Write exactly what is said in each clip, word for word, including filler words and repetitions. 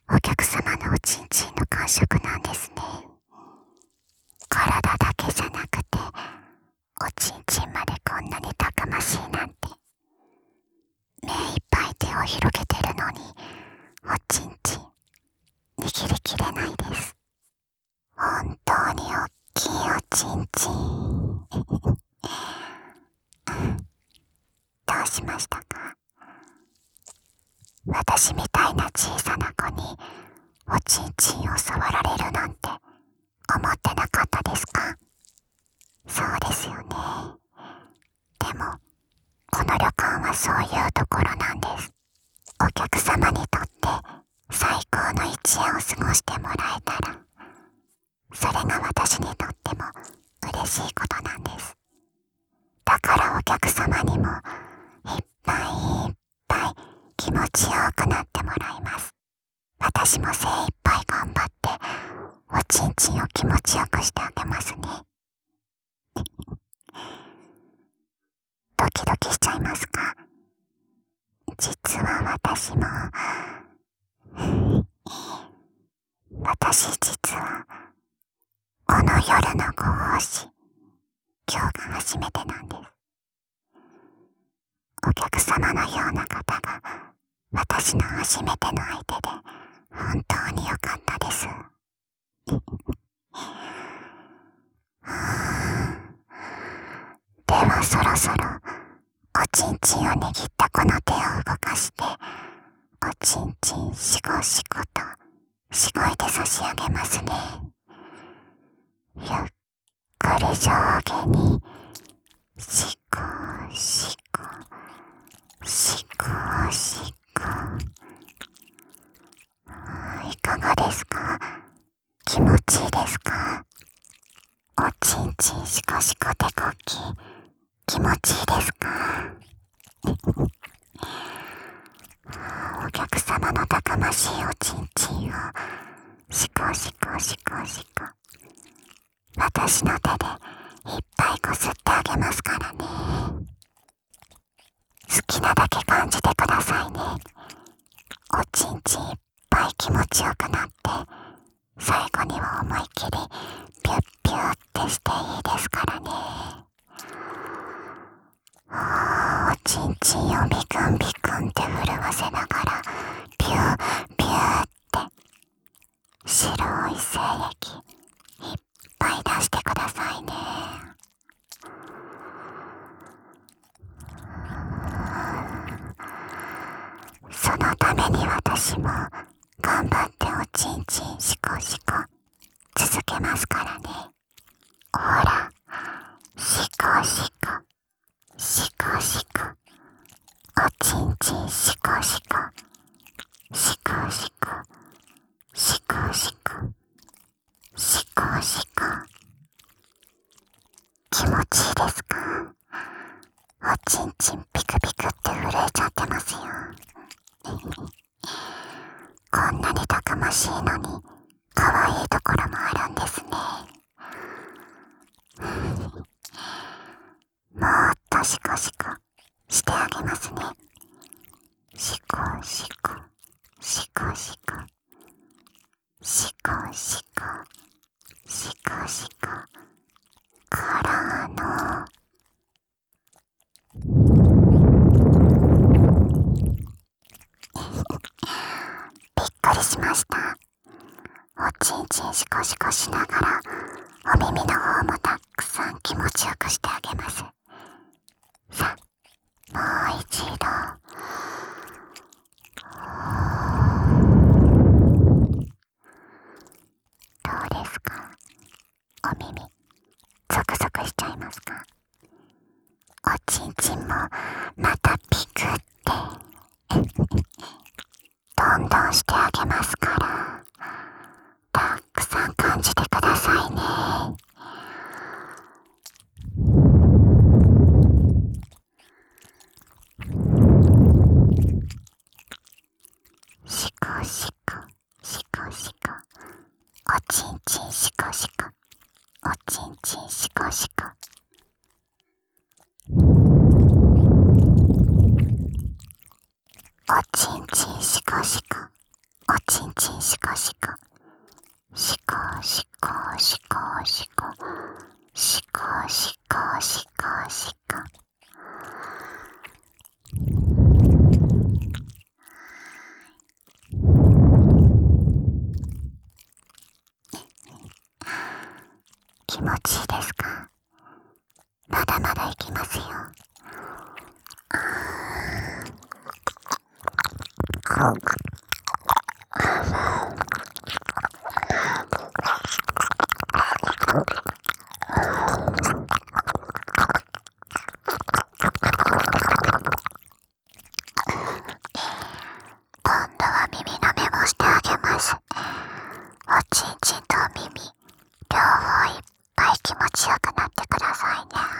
お客様のおちんちんの感触なんですね。体だけじゃなくて、おちんちんまでこんなにたくましいなんて。目いっぱい手を広げてるのに、おちんちん、握りきれないです。本当におっきいおちんちん。どうしましたか？私みたいな小さな子におちんちんを触られるなんて思ってなかったですか？そうですよね。でも、この旅館はそういうところなんです。お客様にとって最高の一夜を過ごしてもらえたら、それが私にとっても嬉しいことなんです。だからお客様にもいっぱいいっぱい気持ちよくなってもらいます。私も精一杯頑張っておちんちんを気持ちよくしてあげますね。ドキドキしちゃいますか？実は私も私実はこの夜のご奉仕、今日が初めてなんです。お客様のような方が私の初めての相手で本当に良かったです。ではそろそろおちんちんを握ったこの手を動かしておちんちんしごしごとしごいて差し上げますね。ゆっくり上下にしこしこしこしこ。いかがですか？気持ちいいですか？おちんちんしこしこ手こき気持ちいいですか？お客様のたくましいおちんちんをしこしこしこしこ私の手でいっぱいこすってあげますからね。好きなだけ感じてくださいね。おちんちんいっぱい気持ちよくなって最後には思いっきりピュッピュッってしていいですからね。おちんちんをビクンビクンって震わせながらピューピューって白い精液いっぱい出してくださいね。そのために私も頑張っておちんちんしこしこ続けますからね。ほら、しこしこしこしこおちんちんしこしこしこしこしこしこしこしこ。気持ちいいですか？おちんちんピクピクって震えちゃってますよ。こんなにたくましいのに可愛いところもあるんですね。もっとシコシコしてあげますね。シコシコシコシコシコシコシコシコからのびっくりしました。おちんちんシコシコしながらお耳の方もたくさん気持ちよくしてあげます。さあ、もう一度。どうですか？お耳ゾクゾクしちゃいますか？おちんちんもまたピクってどんどんしてあげますから、たくさん感じてくださいね。シコシコシコシコおちんちんシコシコおちんちんシコシコ。おちんちんシコシコおちんちんしこしこしこしこしこしこしこしこしこしこ。気持ちいいですか？まだまだいきますよ。今度は耳のメモしてあげます。おちんちんとお耳両方いっぱい気持ちよくなってくださいね。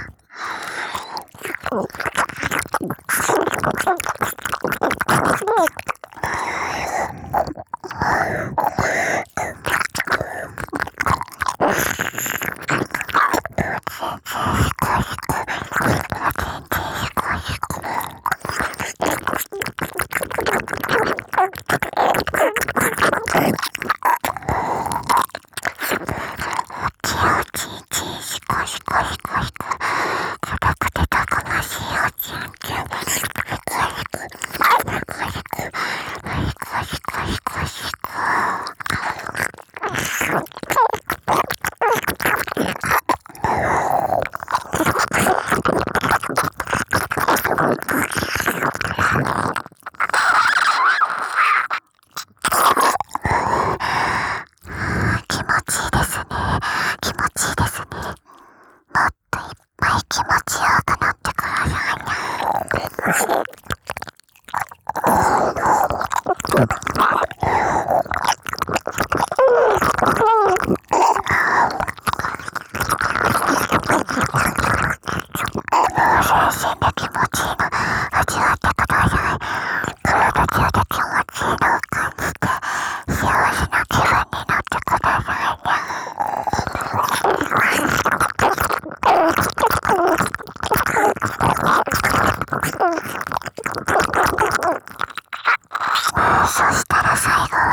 そしたら最後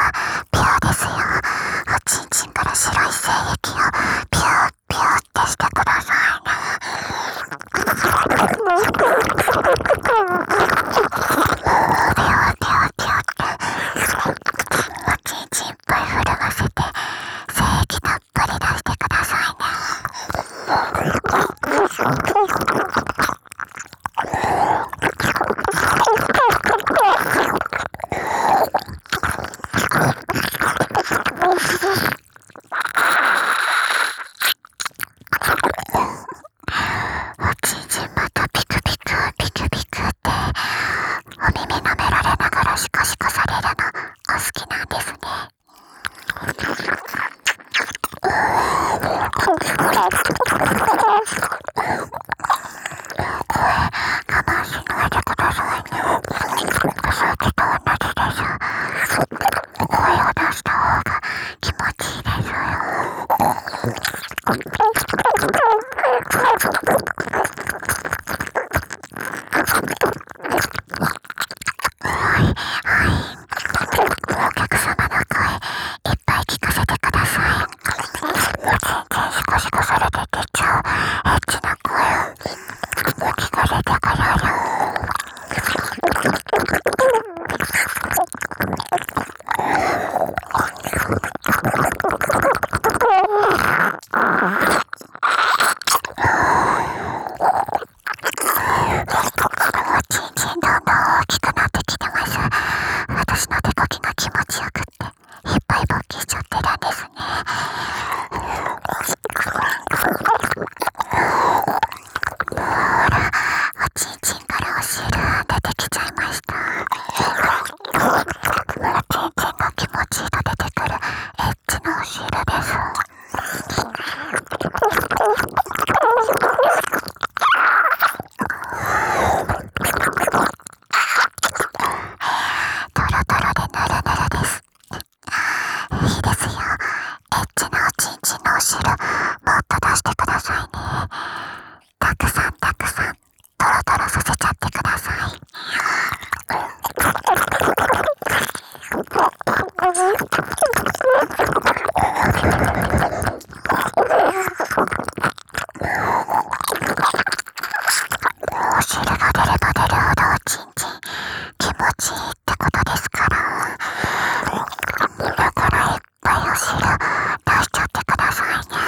お汁が出れば出るほどおちんちん気持ちいいってことですから。だからいっぱいお汁出しちゃってくださいね。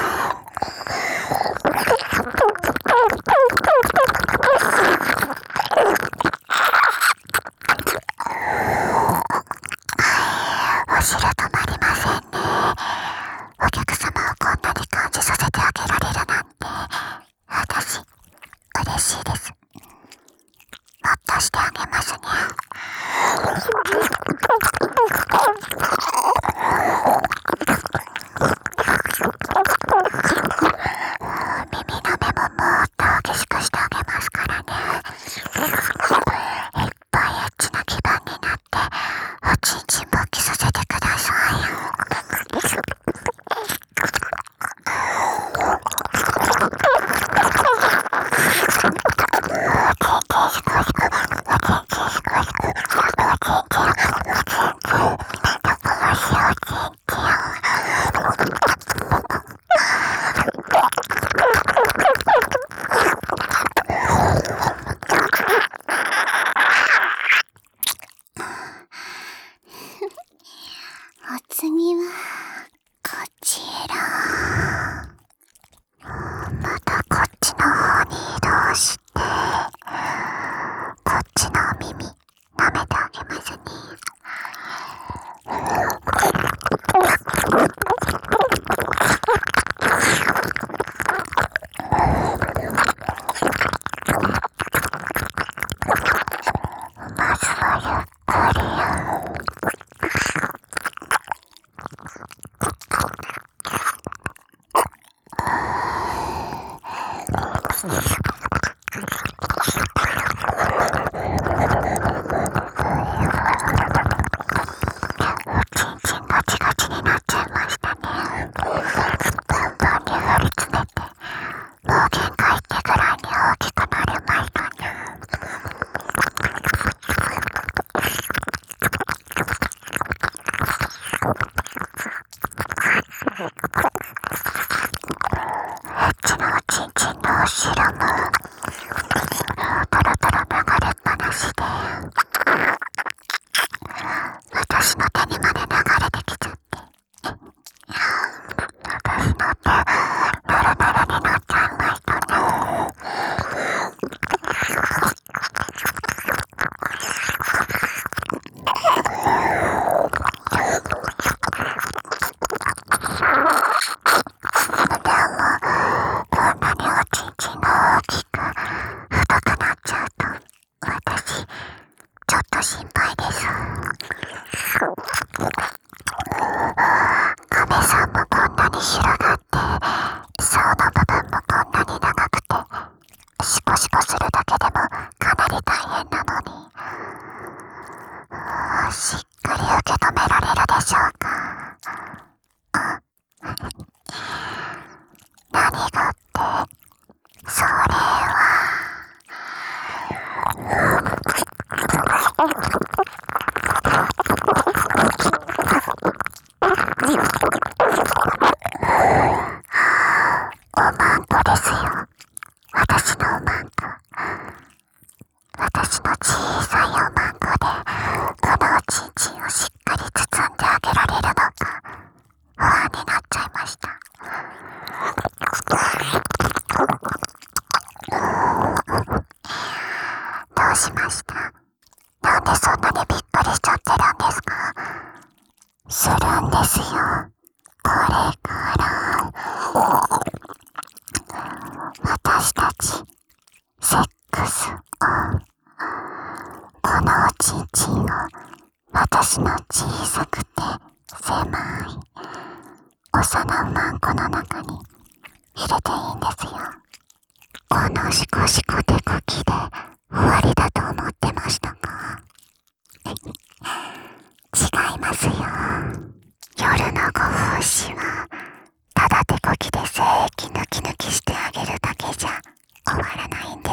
お汁止まりませんね。お客様をこんなに感じさせてあげられるなんて私嬉しいです。もっとしてあげますね。耳の目ももっと激しくしてあげますからね。いっぱいエッチな気分になっておちんちん勃起させてください。お次はこちら。またこっちの方に移動して、こっちのお耳舐めてあげますね。まずはゆっくり私の手にまで流れてきちゃって、私の手、ナラナラになっちゃいましたね。でも、こんなにおちんちんが大きく、太くなっちゃうと、私、ちょっと心配です。亀さんもこんなに広がって、層の部分もこんなに長くて、シコシコするだけでもかなり大変なのに、しっかり受け止められるでしょうか。何がって、それはおまんこですよ。私のおまんこ。私の小さいおまんこで、このおちんちんをしっかり包んであげられるのか、不安になっちゃいました。どうしました？なんでそんなにびっくりしちゃってるんですか？するんですよ。これから私たちセックスを、このおちんちんを私の小さくて狭い幼うまんこの中に入れていいんですよ。このシコシコ手こきで終わりだと思ってましたか？違いますよ。夜のご奉仕はただ手こきで精液抜き抜きしてあげるだけじゃ終わらないんです。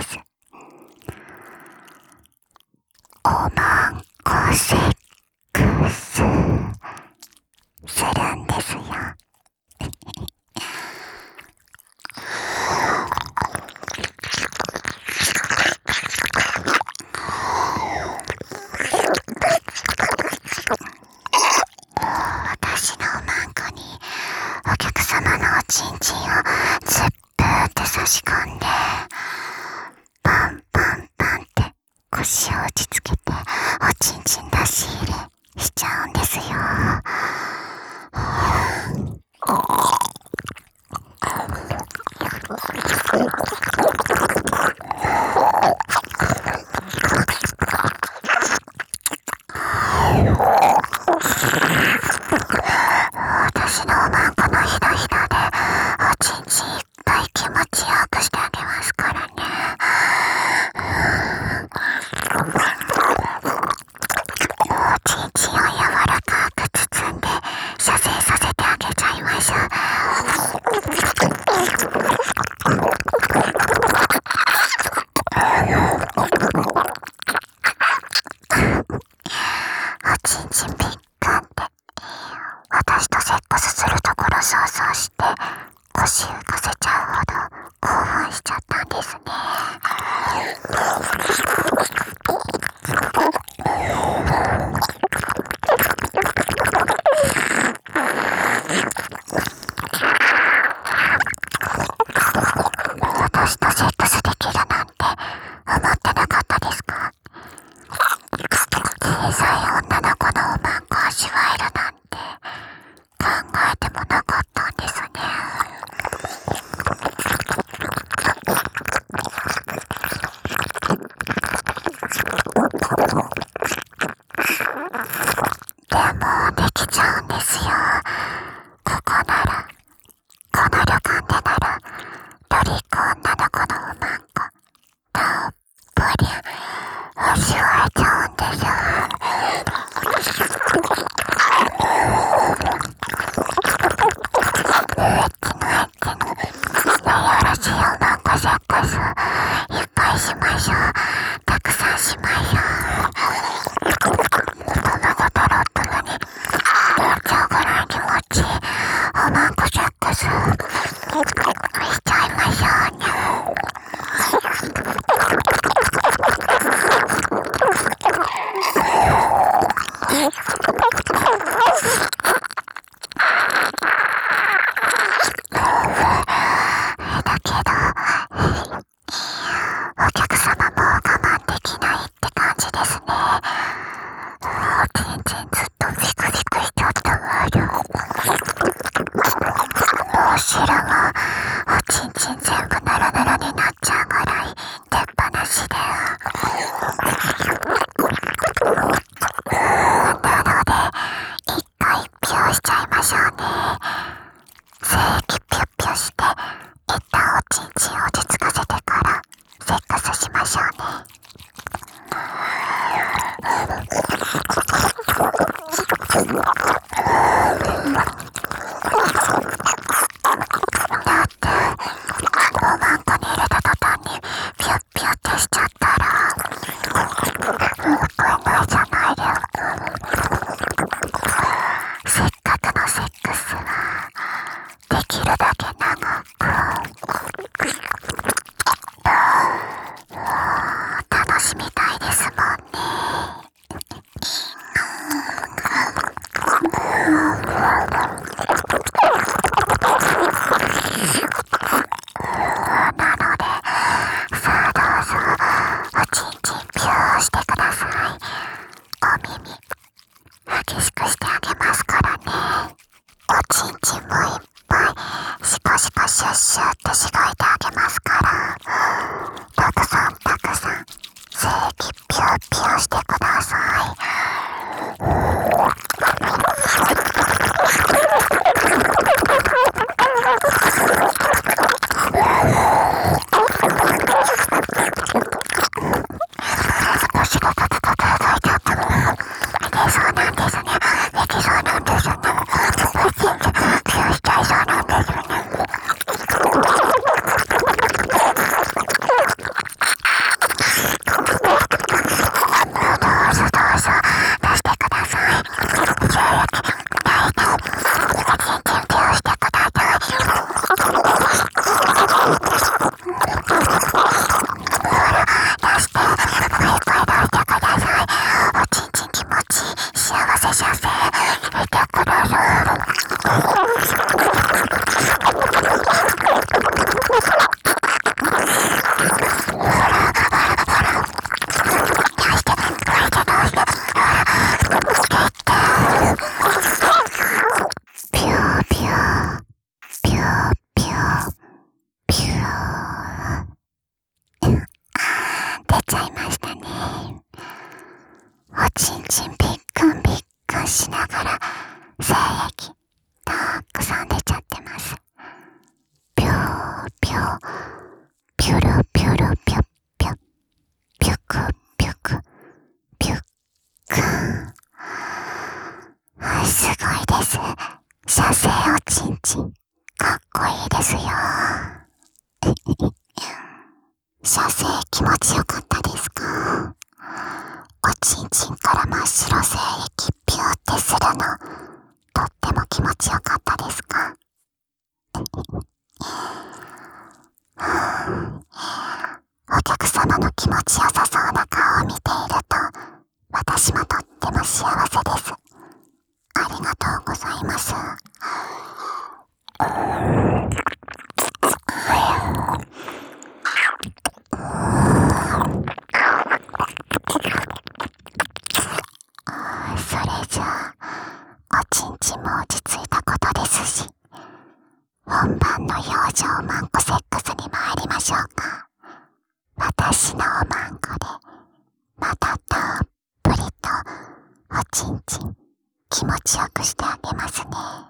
おまんこセックスちんちんをズップーって差し込んで、パンパンパンって腰を打ちつけておちんちん出し入れしちゃうんですよ。私のおまんこのひだひだでおちんちんいっぱい気持ちよくしてあげますからね。おちんちんを柔らかく包んで射精させてあげちゃいましょう。おちんちんピッカンって私とセックスするところ想像して腰浮かせちゃうほど興奮しちゃったんですね。私とセックスできるなんて思ってなかったですか？小さい女の子のおまんこ味わえるなんて考えてもなかったんですね。でもできちゃうんですよ。ここなら、この旅館でならトリック女の子のおまんこたっぷり味わえちゃうんですよ。エッチのエッチのよろしいおまんこセックスいっぱいしましょう。たくさんしましょう。卵とろっとろになっちゃうぐらい気持ちいいおまんこセックスしちゃいましょうね。だけどお客様も我慢できないって感じですね。おちんちんずっとビクビクしちゃったわよ。お尻もおちんちん全部ナラナラになっちゃうぐらい出っ放しで。なので一回ピューしちゃいましょうね。精液ピュッピュして一旦おちんちん落ち着かせてからセックスしましょうね。だっておまんこに入れた途端にピュッピュってしちゃったらもったいないじゃないですか。せっかくのセックスはできるだけ長く楽しみたいですもんね。なのでさあどうぞおちんちんピューしてください。お耳激しくしてあげますからね。おちんちんもいっぱいシコシコシュッシュってしごいてあげますから、たくさんたくさん精液ピューピューしてください。少しガタガタガタ動いちゃったのでそうなんですね。できそうなんですね。おちんちんピューしちゃいそうなんですね。どうぞどうぞ出してください。精液大体おちんちんピューしてください。出してもういっぱい出してください。おちんちん気持ちいい幸せ射精してください。 ピューピューピューピューピュー出ちゃいましたね。おちんちんびっくんびっくんしながら精液たくさん出ちゃってます。ピューピューピュルピュルピュッピュッピュクピュクピュックーすごいです。射精おちんちんかっこいいですよ。射精気持ちよかったですか？おちんちんから真っ白精液ピューってするのとっても気持ちよかったですか？お客様の気持ちよさそうな顔を見ていると私もとっても幸せです。ありがとうございます。それじゃあおちんちんも落ち着いたことですし、本番の養生マンコセックスに参りましょうか。私のおまんこでまたたっぷりとおちんちん気持ちよくしてあげますね。